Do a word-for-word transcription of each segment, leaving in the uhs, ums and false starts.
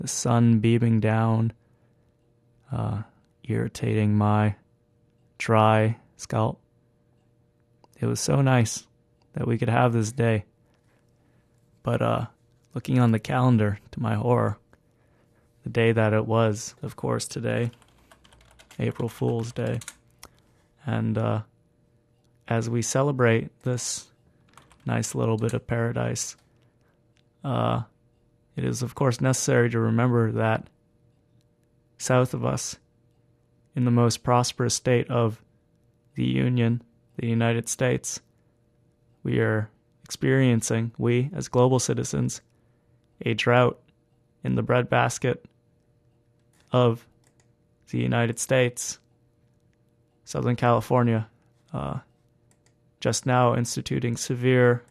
the sun beaming down, uh, irritating my dry scalp. It was so nice that we could have this day. But uh, looking on the calendar, to my horror, the day that it was, of course, today, April Fool's Day. And uh, as we celebrate this nice little bit of paradise, uh, it is, of course, necessary to remember that south of us, in the most prosperous state of the Union, the United States, we are experiencing, we as global citizens, a drought in the breadbasket of the United States. Southern California, uh, just now instituting severe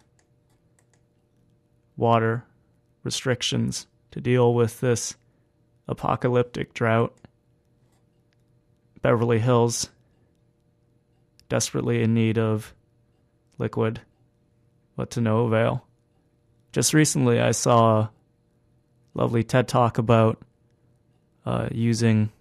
water restrictions to deal with this apocalyptic drought. Beverly Hills, desperately in need of liquid, but to no avail. Just recently I saw a lovely TED Talk about uh, using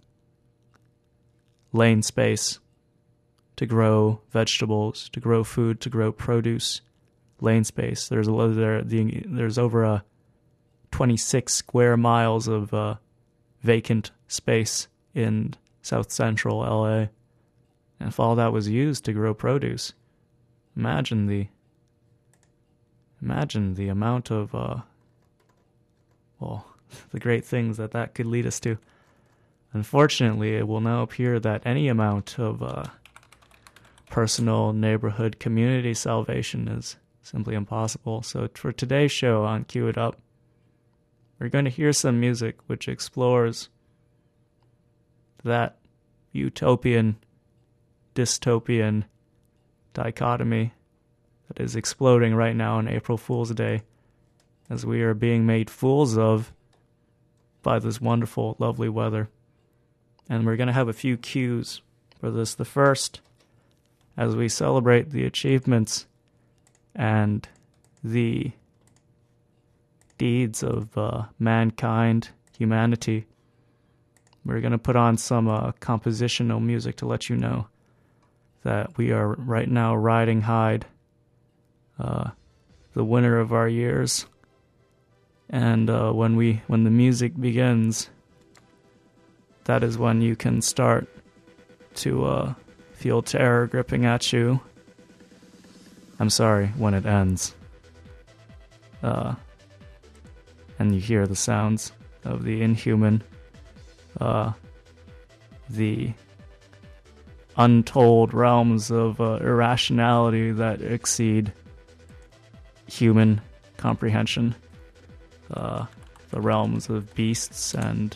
lane space to grow vegetables, to grow food, to grow produce. Lane space. There's a there, the, there's over a twenty-six square miles of uh, vacant space in South Central L A. And if all that was used to grow produce, imagine the imagine the amount of uh, well, the great things that that could lead us to. Unfortunately, it will now appear that any amount of uh, personal, neighborhood, community salvation is simply impossible. So for today's show on Cue It Up, we're going to hear some music which explores that utopian, dystopian dichotomy that is exploding right now on April Fool's Day, as we are being made fools of by this wonderful, lovely weather. And we're going to have a few cues for this. The first, as we celebrate the achievements and the deeds of uh, mankind, humanity, we're going to put on some uh, compositional music to let you know that we are right now riding high, uh, the winter of our years. And uh, when we when the music begins, that is when you can start to uh, feel terror gripping at you. I'm sorry, when it ends. Uh, and you hear the sounds of the inhuman, uh, the untold realms of uh, irrationality that exceed human comprehension. Uh, the realms of beasts and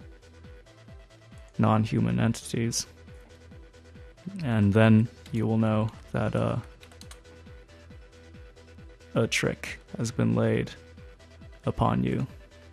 non-human entities. And then you will know that uh, a trick has been laid upon you.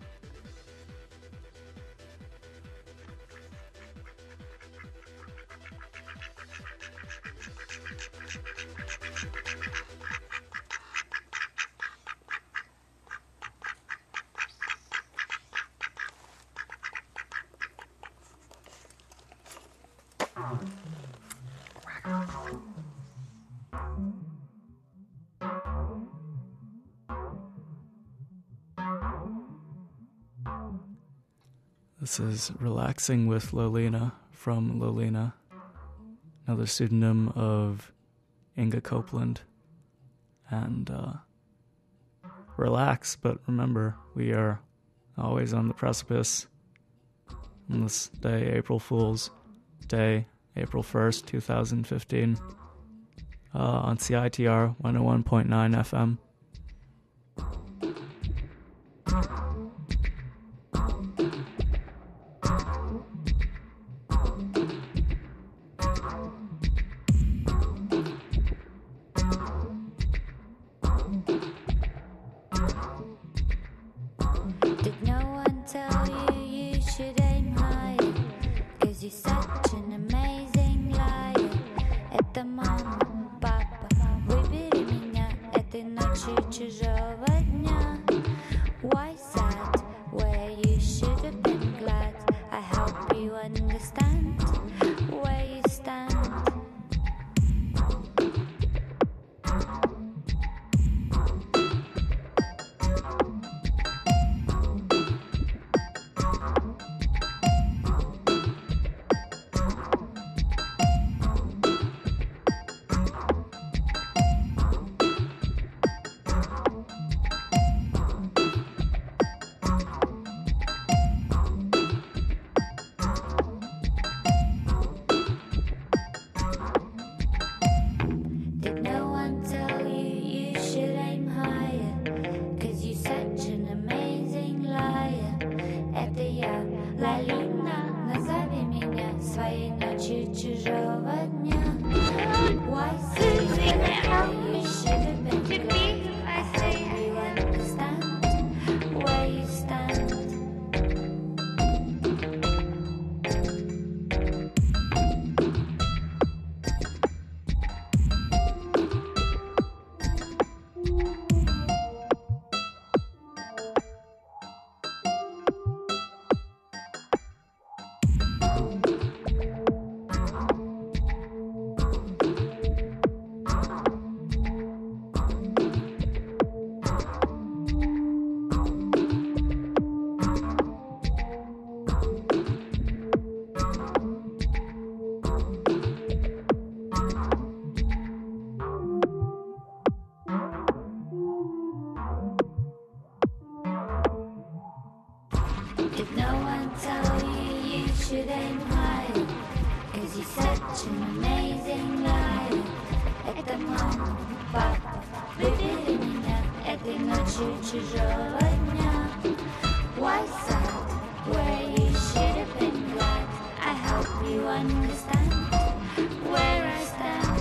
This is Relaxing with Lolina from Lolina, another pseudonym of Inga Copeland. And uh, relax, but remember, we are always on the precipice. On this day, April Fool's Day, April first, twenty fifteen, uh, on C I T R one oh one point nine F M. Чужого дня. Why sad? Where you should have это я, Лалина. Назови меня своей ночью чужого дня. Why say that you should have been glad? I hope you understand where you stand. Did no one tell you you should aim higher? Cause you're such an amazing liar. Это мама, папа, выбери меня этой ночью чужого дня. Why sad, where you should have been glad? I hope you understand where I stand.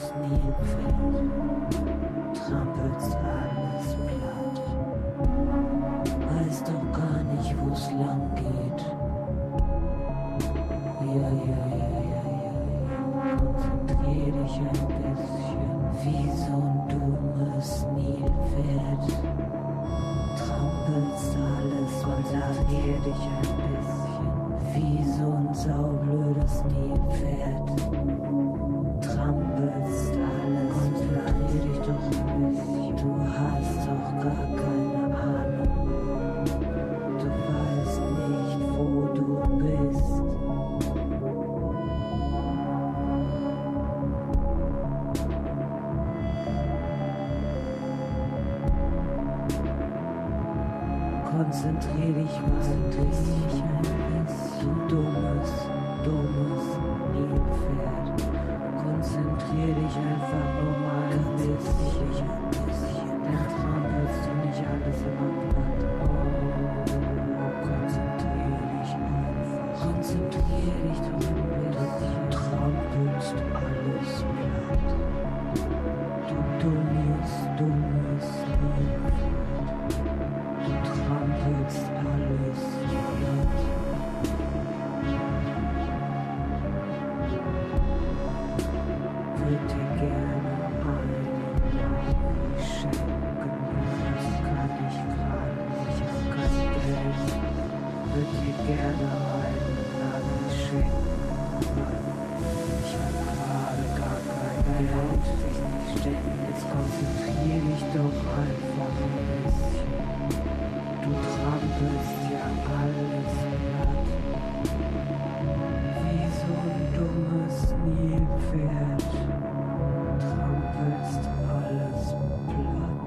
Nilpferd, trampelst alles platt. Weiß doch gar nicht, wo's lang geht. Ja, ja, ja, ja, ja, ja. Konzentrier dich ein bisschen, wie so ein dummes Nilpferd. Trampelst alles, konzentrier dich ein bisschen, wie so ein saublödes Nilpferd. Trampelst alles, konzentrier dich doch ein bisschen. Du hast doch gar keine Ahnung. Du weißt nicht, wo du bist. Konzentrier dich mal ein bisschen, du dummes, dummes Nilpferd. Konzentrier dich einfach nur mal ein bisschen, dann trampelst du nicht alles immer platt. Oh, konzentrier dich einfach, konzentrier dich doch ein bisschen, du trampelst alles platt. Du dummes, dummes Nilpferd. Du trampelst alles platt. Würde dir gerne einen Navi schenken, das kann ich gerade nicht, ich hab kein Geld. Würde dir gerne einen Navi schenken, ich hab gerade gar kein Geld. Dich nicht stecken, jetzt konzentrier dich doch einfach ein bisschen. Du trampelst ja alles platt, wie so ein dummes Nilpferd, trampelst alles platt.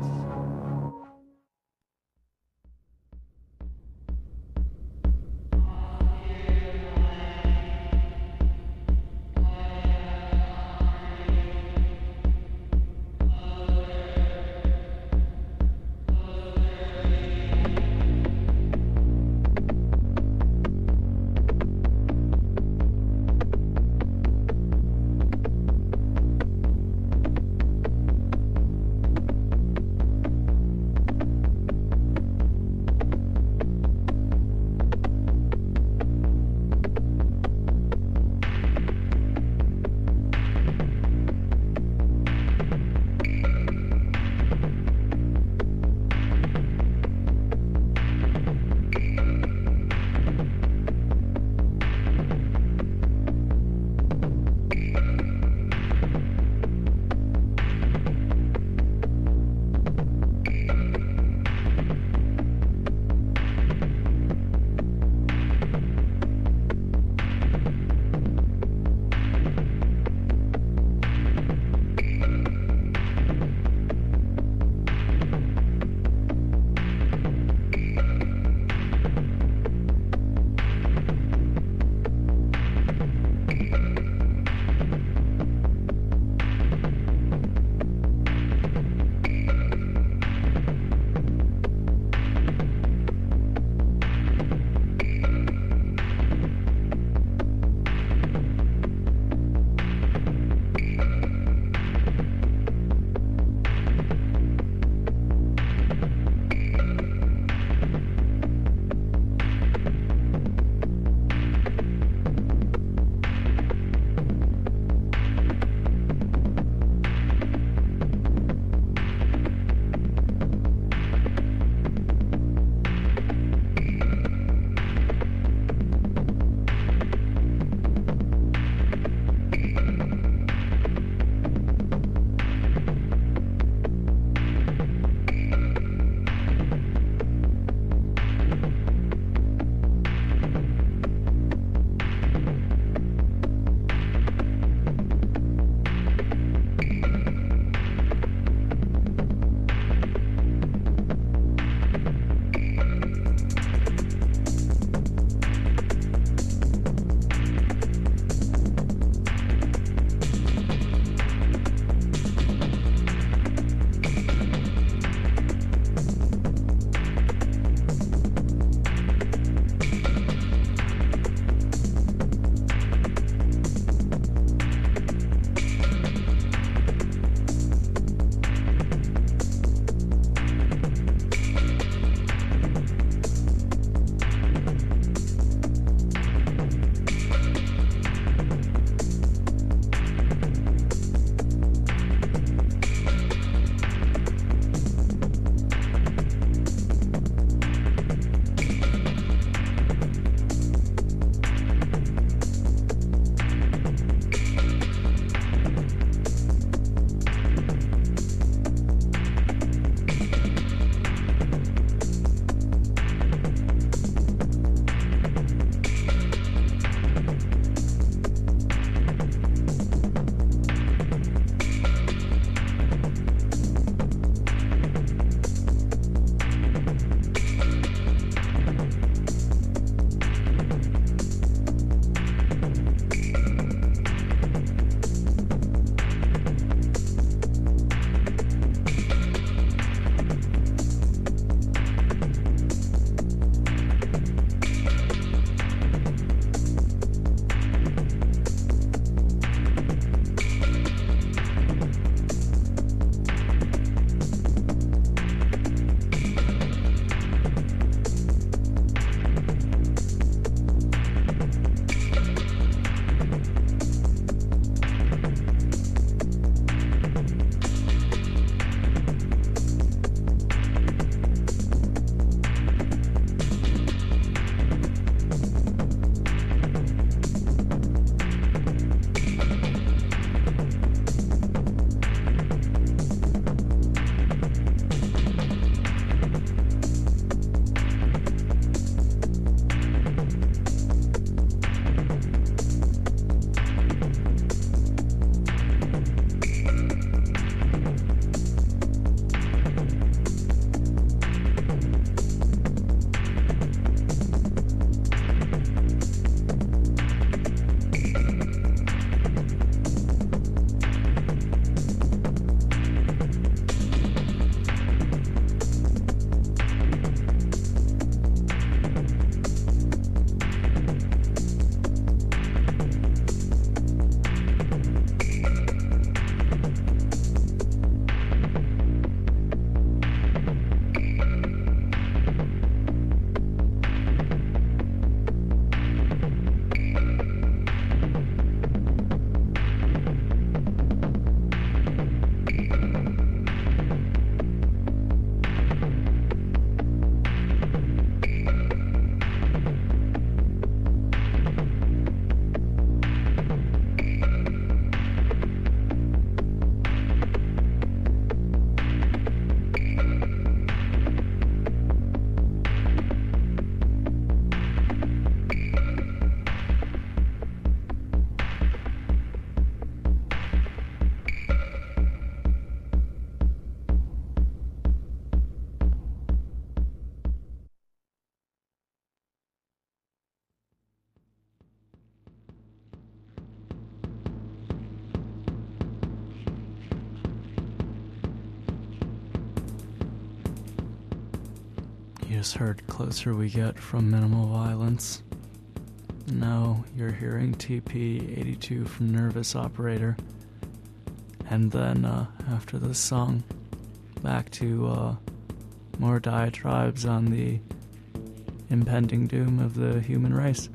You just heard Closer We Get from Minimal Violence. Now you're hearing T P eighty-two from Nervous Operator. And then, uh, after this song, back to, uh, more diatribes on the impending doom of the human race.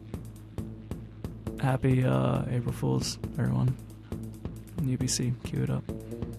Happy, uh, April Fools, everyone. U B C, cue it up.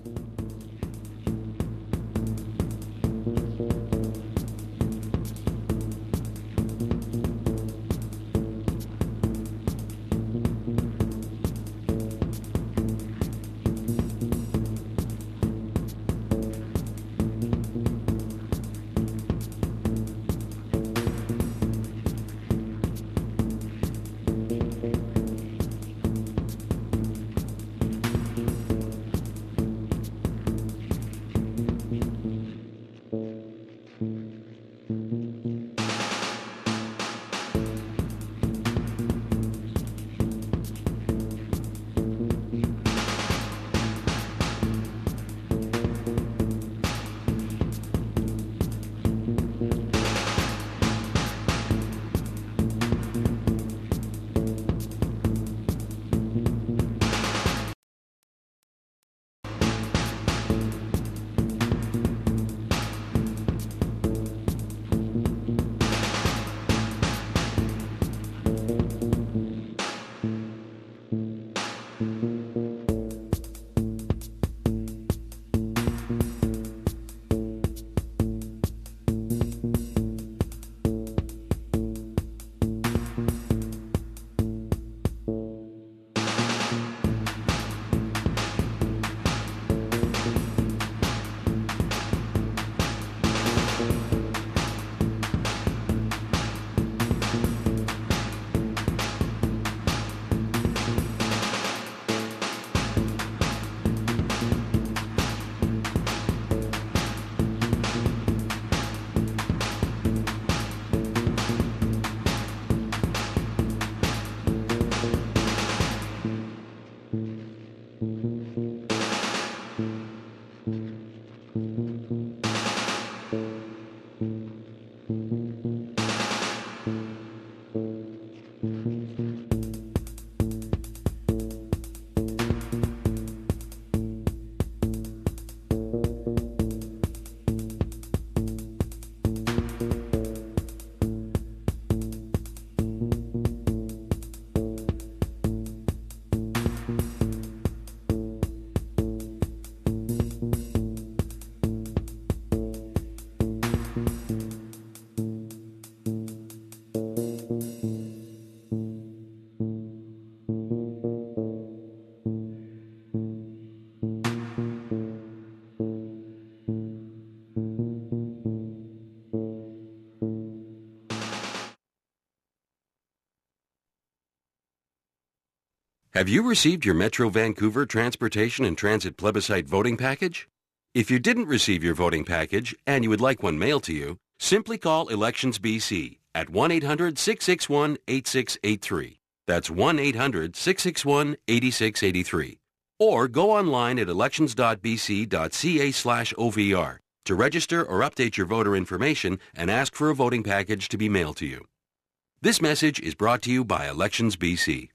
Have you received your Metro Vancouver Transportation and Transit Plebiscite voting package? If you didn't receive your voting package and you would like one mailed to you, simply call Elections B C at one eight hundred, six six one, eight six eight three. That's one eight hundred, six six one, eight six eight three. Or go online at elections dot b c dot c a slash O V R to register or update your voter information and ask for a voting package to be mailed to you. This message is brought to you by Elections B C.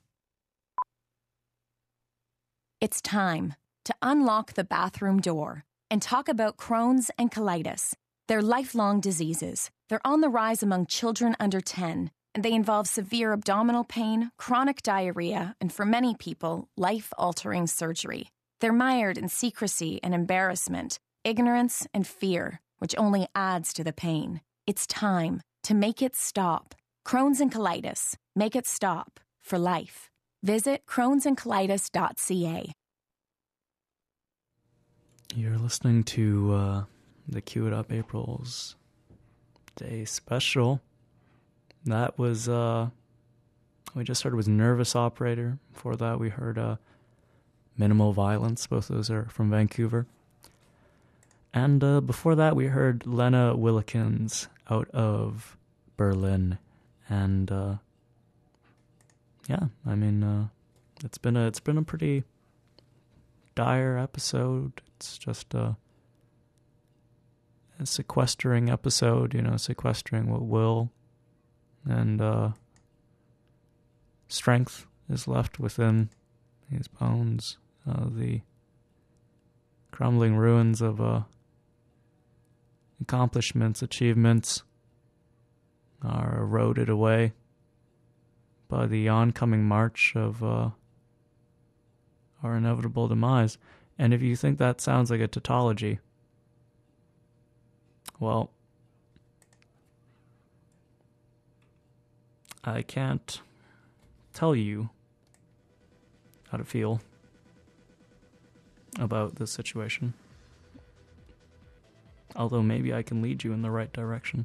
It's time to unlock the bathroom door and talk about Crohn's and colitis. They're lifelong diseases. They're on the rise among children under ten, and they involve severe abdominal pain, chronic diarrhea, and for many people, life-altering surgery. They're mired in secrecy and embarrassment, ignorance and fear, which only adds to the pain. It's time to make it stop. Crohn's and colitis. Make it stop for life. Visit crohns and colitis dot c a. You're listening to uh, the Cue It Up April's Day Special. That was, uh, we just heard was Nervous Operator. Before that, we heard uh, Minimal Violence. Both of those are from Vancouver. And uh, before that, we heard Lena Willikins out of Berlin. And uh, yeah, I mean, uh, it's been a it's been a pretty dire episode. It's just uh, a sequestering episode, you know, sequestering what will and uh, strength is left within these bones. Uh, the crumbling ruins of uh, accomplishments, achievements are eroded away by the oncoming march of uh, our inevitable demise. And if you think that sounds like a tautology, well, I can't tell you how to feel about this situation. Although maybe I can lead you in the right direction.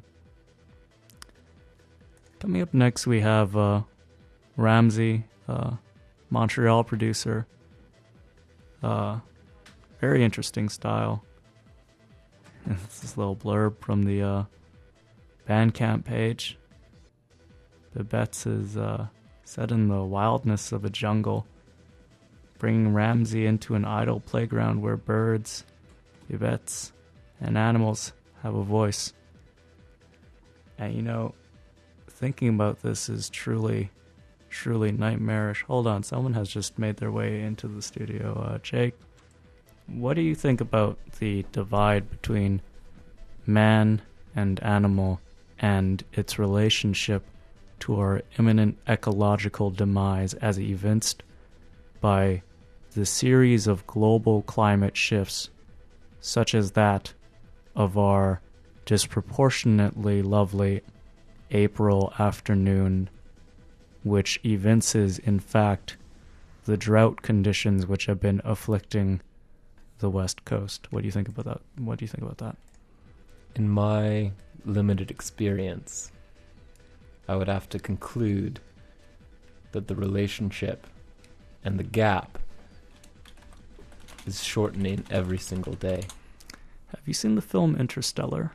Coming up next, we have uh, Ramsey, uh, Montreal producer. Uh, very interesting style. It's this little blurb from the uh, Bandcamp page. The Betts is uh, set in the wildness of a jungle, bringing Ramsey into an idle playground where birds, Yvettes, and animals have a voice. And you know, thinking about this is truly, truly nightmarish. Hold on, someone has just made their way into the studio. Uh, Jake, what do you think about the divide between man and animal and its relationship to our imminent ecological demise as evinced by the series of global climate shifts, such as that of our disproportionately lovely April afternoon, which evinces, in fact, the drought conditions which have been afflicting the West Coast? What do you think about that? What do you think about that? In my limited experience, I would have to conclude that the relationship and the gap is shortening every single day. Have you seen the film Interstellar?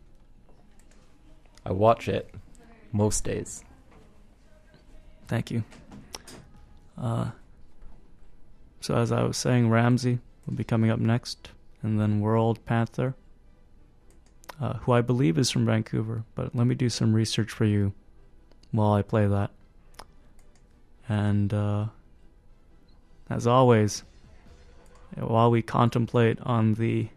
I watch it most days. Thank you. Uh, so as I was saying, Ramsey will be coming up next, and then World Panther, uh, who I believe is from Vancouver, but let me do some research for you while I play that. And uh, as always, while we contemplate on the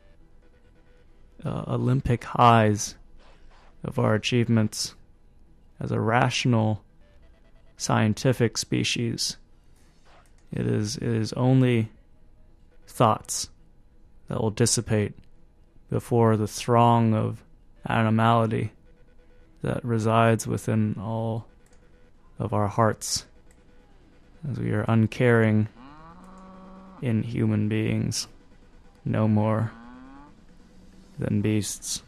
uh, Olympic highs of our achievements as a rational scientific species, it is it is only thoughts that will dissipate before the throng of animality that resides within all of our hearts, as we are uncaring inhuman beings, no more than beasts.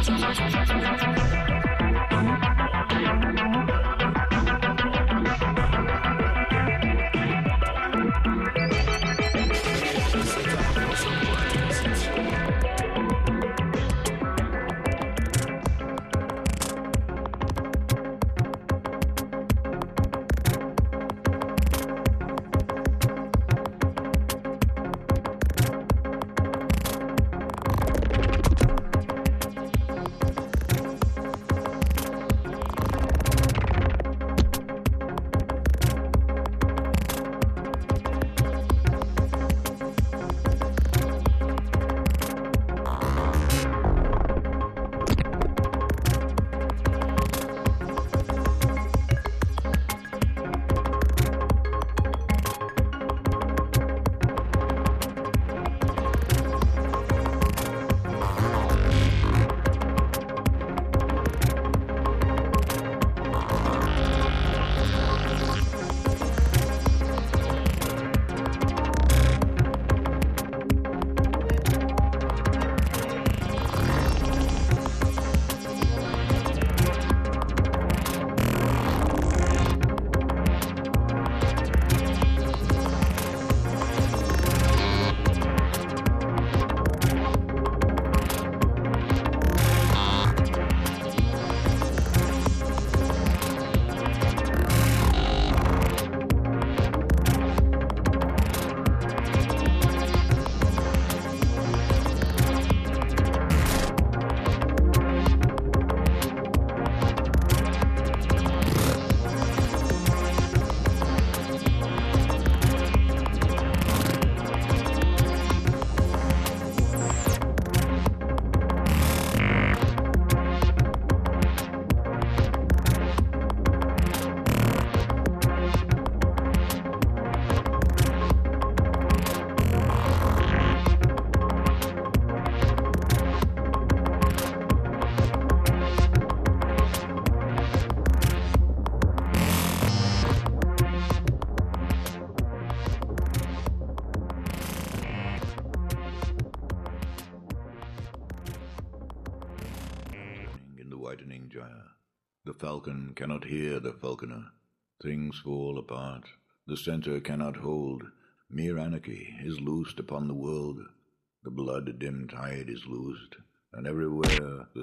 whitening gyre. The falcon cannot hear the falconer. Things fall apart. The center cannot hold. Mere anarchy is loosed upon the world. The blood-dim tide is loosed, and everywhere the...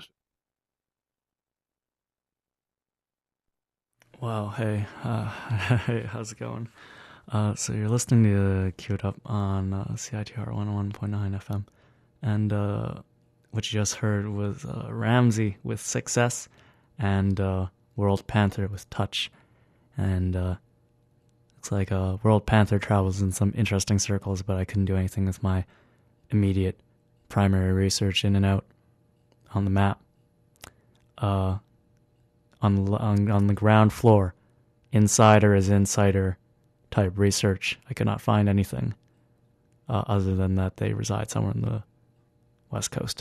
Wow, hey, uh, hey, how's it going? Uh, so you're listening to Queued Up on uh, C I T R one oh one point nine F M, and uh, what you just heard was uh, Ramsey with Success, and uh, World Panther with Touch, and uh, looks like uh, World Panther travels in some interesting circles, but I couldn't do anything with my immediate primary research in and out on the map. Uh, on the, on, on the ground floor, insider is insider type research. I could not find anything uh, other than that they reside somewhere in the West Coast.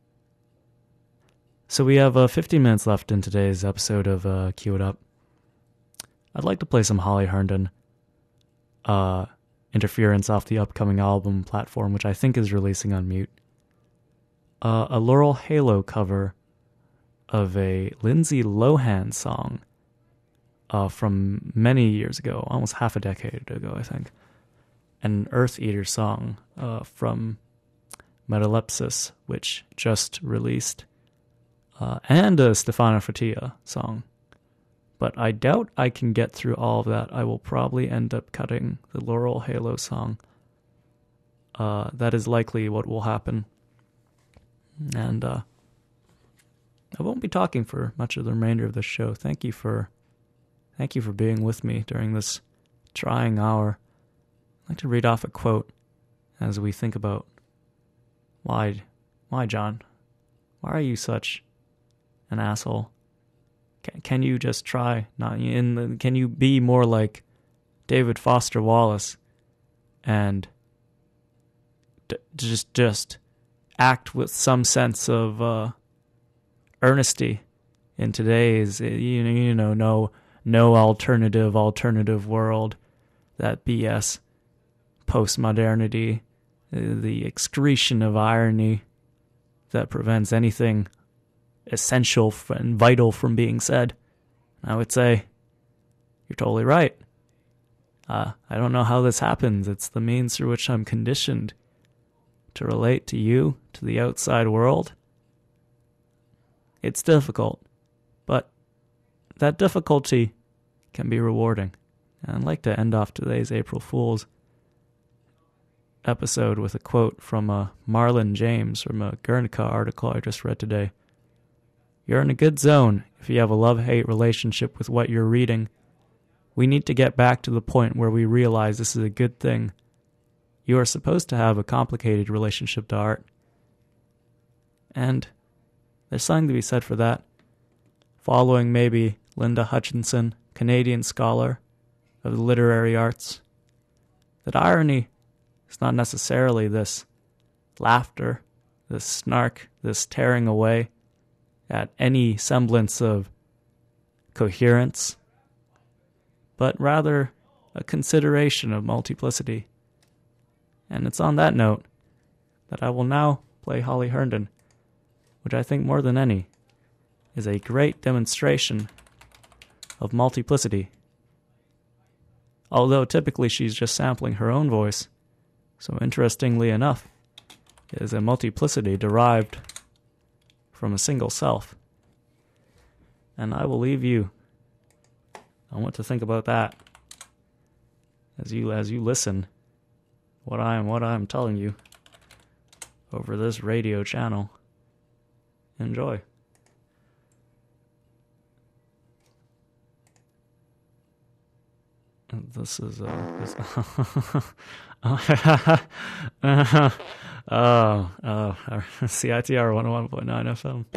So we have uh, fifteen minutes left in today's episode of uh, Cue It Up. I'd like to play some Holly Herndon uh, interference off the upcoming album Platform, which I think is releasing on Mute. Uh, a Laurel Halo cover of a Lindsay Lohan song uh, from many years ago, almost half a decade ago, I think. An Earth Eater song uh, from Metalepsis, which just released, uh, and a Stefano Fratilla song. But I doubt I can get through all of that. I will probably end up cutting the Laurel Halo song. Uh, that is likely what will happen. And, uh, I won't be talking for much of the remainder of the show. Thank you for thank you for being with me during this trying hour. I'd like to read off a quote as we think about why why John? Why are you such an asshole? Can, can you just try not in the, can you be more like David Foster Wallace and d- just just act with some sense of uh earnesty in today's, you know, you know, no, no alternative, alternative world, that B S, postmodernity, the excretion of irony that prevents anything essential and vital from being said. I would say, you're totally right. Uh, I don't know how this happens. It's the means through which I'm conditioned to relate to you, to the outside world. It's difficult, but that difficulty can be rewarding. And I'd like to end off today's April Fool's episode with a quote from uh, Marlon James from a Guernica article I just read today. You're in a good zone if you have a love-hate relationship with what you're reading. We need to get back to the point where we realize this is a good thing. You are supposed to have a complicated relationship to art. And there's something to be said for that. Following maybe Linda Hutchinson, Canadian scholar of the literary arts, that irony is not necessarily this laughter, this snark, this tearing away at any semblance of coherence, but rather a consideration of multiplicity. And it's on that note that I will now play Holly Herndon, which I think more than any is a great demonstration of multiplicity. Although typically she's just sampling her own voice, so interestingly enough, it is a multiplicity derived from a single self. And I will leave you on what to think about that as you as you listen what I am what I'm telling you over this radio channel. Enjoy. This is uh, this oh oh C I T R one oh one point nine F M.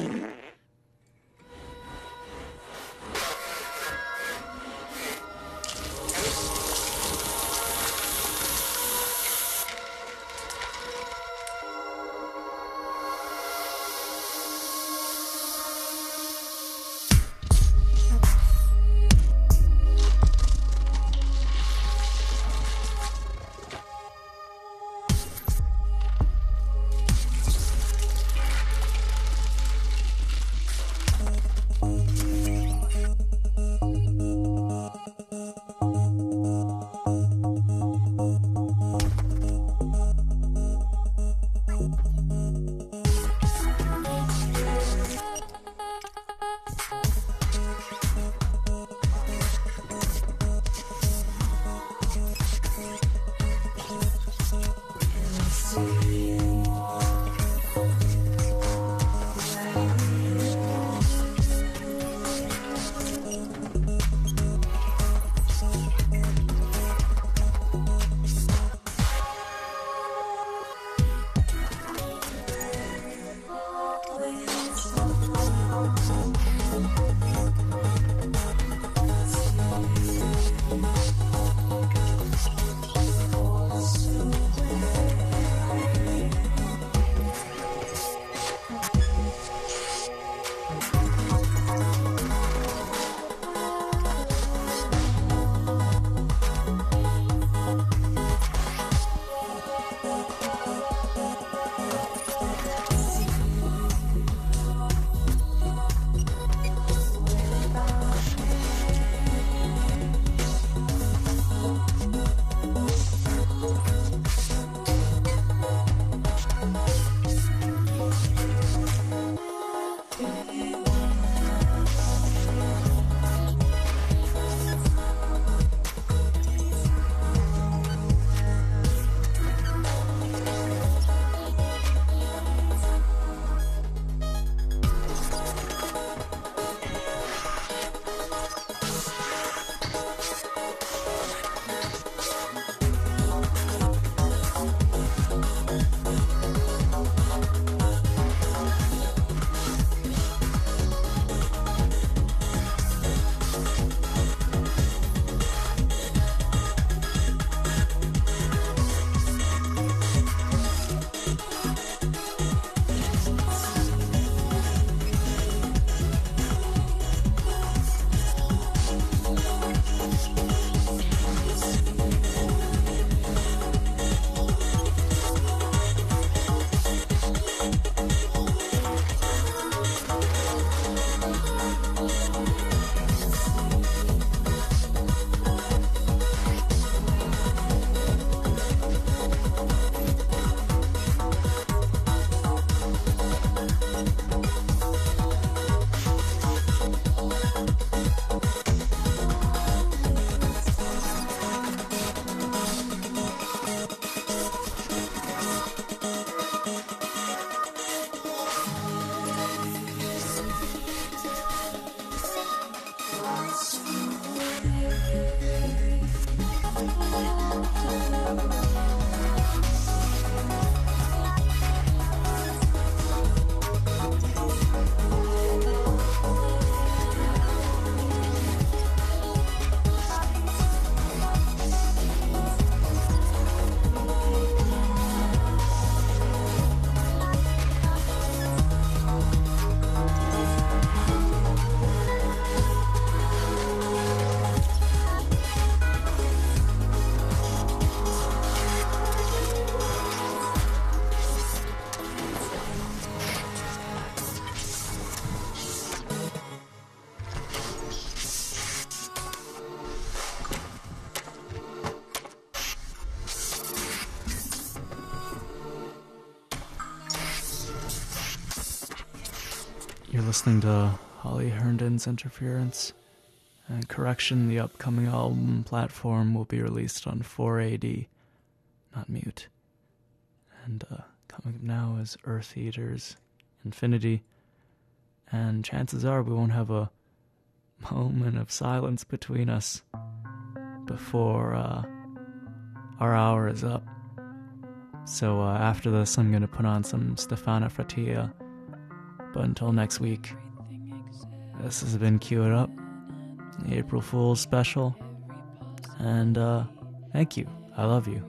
You're listening to Holly Herndon's Interference. And correction, the upcoming album platform will be released on four A D, not Mute. And uh, coming up now is Earth Eaters Infinity. And chances are we won't have a moment of silence between us before uh, our hour is up. So uh, after this, I'm going to put on some Stefana Fratilla. But until next week, this has been Cue It Up, the April Fool's special. And uh, thank you. I love you.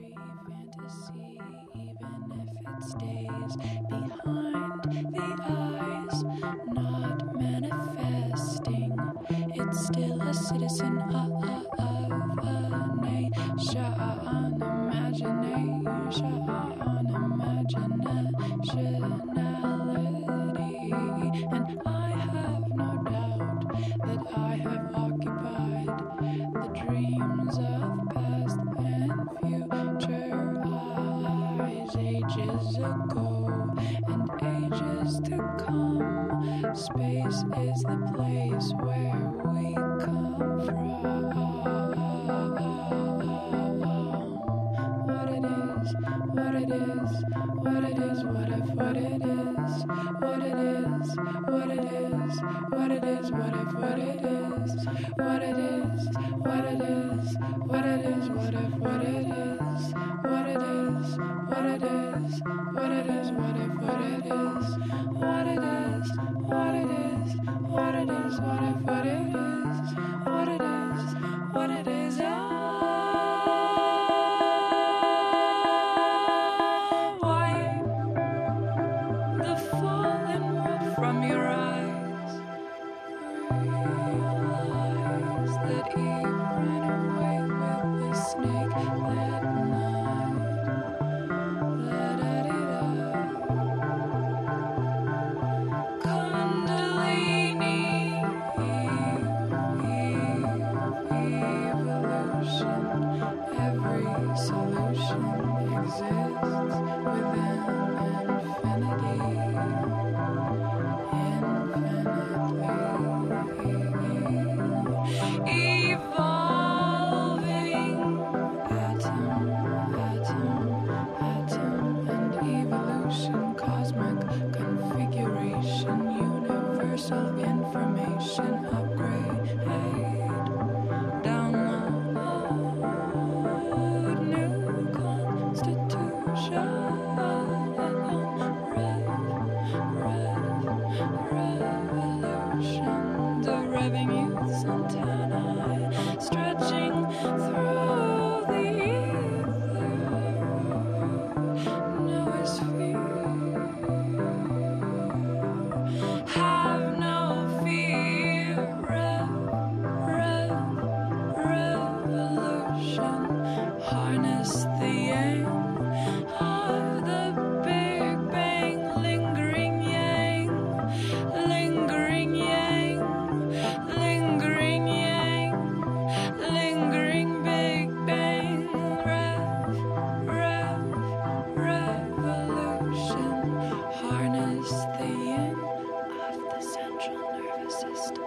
It's still a citizen of, of, of a nation, imagination, imaginationality. And I have no doubt that I have occupied the dreams of past and future eyes, ages ago and ages to come. Space is the place where we come from. What it is, what it is, what it is, what if, what it is, what it is, what it is, what it is, what if, what it is, what it is, what it is, what it is, what if, what it is, what it is, what it is, what it is, what if, what it is, what it is, what it is, what it is, what if, what it is, what it is, what it is, oh. Wipe the fallen world from your eyes. Realize that Eve ran away with the snake that night. La-da-dee-da. Kundalini, evolution. Every solution exists within infinity. Infinitely evolving atom, atom, atom, and evolution, cosmic configuration, universal information upgrade, download new constitution, revolution, the revving youth's antennae stretching through the ether, noosphere. Have no fear, rev, rev, revolution, harness the yang of the Big Bang, lingering yang, lingering yang, lingering yang, lingering Big Bang, rev, rev, revolution, harness the yin of the central nervous system.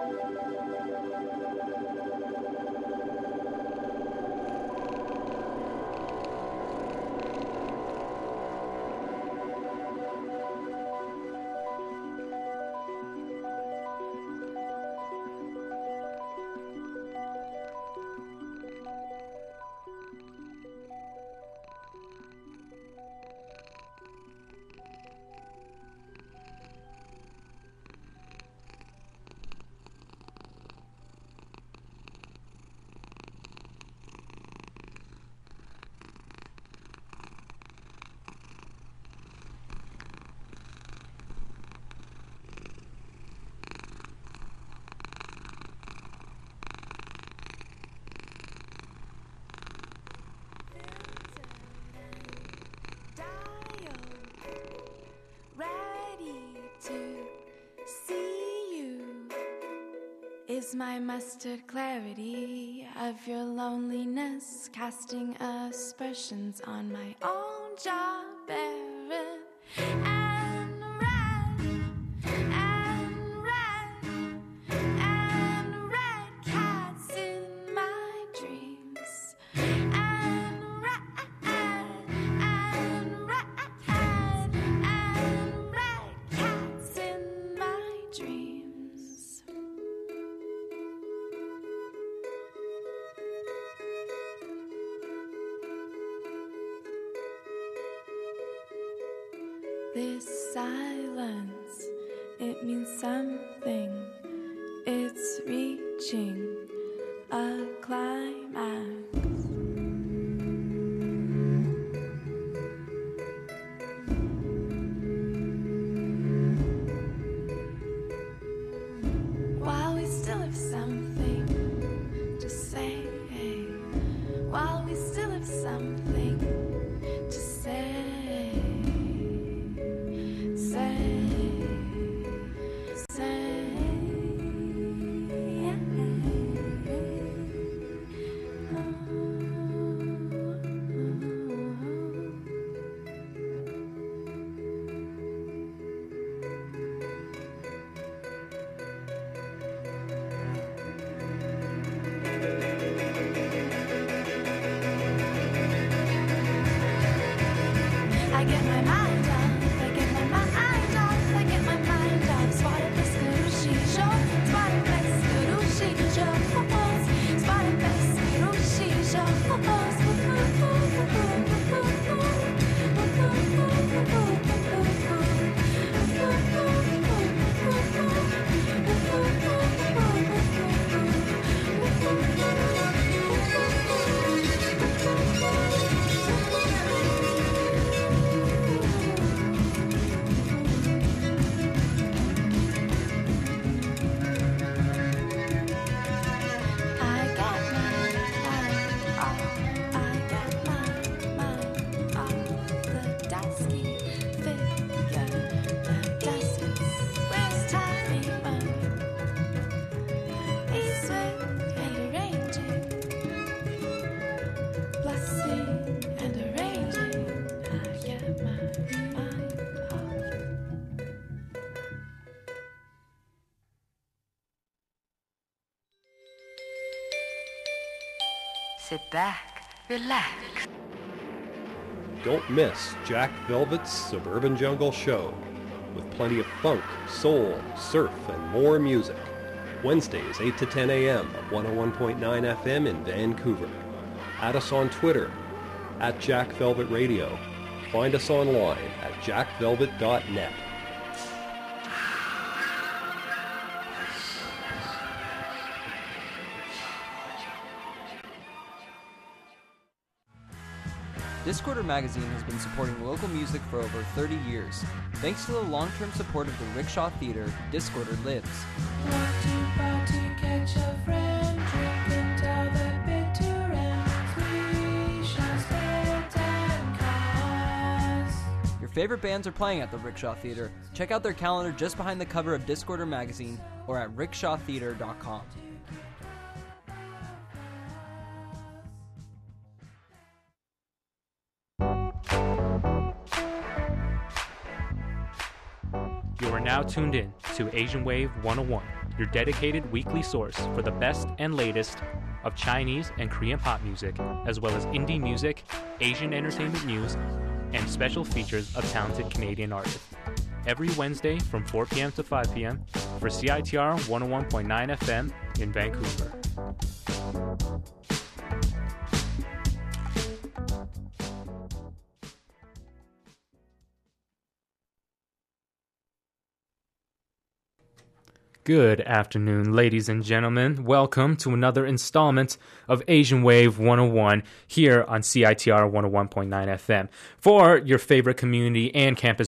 is my mustard clarity of your loneliness, casting aspersions on my own jaw barren and red and red and red cats in my dreams and red and red and red cats in my dreams. This silence, it means something. It's reaching a climax. While we still have something to say, while we still have something to say. Say, say, I get my mind off, I get my mind off, I get my mind off. Spotted pescarushi, show, spotted pescarushi, show, spotted pescarushi, show. I got my mind off, I got my mind off the dusky figure, the dusky where's Tommy Bunny? He's and arranging, blessing and arranging. I get my mind off. Sit back, relax. Don't miss Jack Velvet's Suburban Jungle Show, with plenty of funk, soul, surf, and more music. Wednesdays, eight to ten a.m. at one oh one point nine F M in Vancouver. Add us on Twitter, at Jack Velvet Radio. Find us online at jack velvet dot net. Discorder Magazine has been supporting local music for over thirty years. Thanks to the long-term support of the Rickshaw Theatre, Discorder lives. Party, party, catch a friend, drink until the bitter ends. We shall spit and cause. Your favorite bands are playing at the Rickshaw Theatre. Check out their calendar just behind the cover of Discorder Magazine or at rickshaw theatre dot com. You are now tuned in to Asian Wave one oh one, your dedicated weekly source for the best and latest of Chinese and Korean pop music, as well as indie music, Asian entertainment news, and special features of talented Canadian artists. Every Wednesday from four p.m. to five p.m. for C I T R one oh one point nine F M in Vancouver. Good afternoon, ladies and gentlemen. Welcome to another installment of Asian Wave one oh one here on C I T R one oh one point nine F M for your favorite community and campus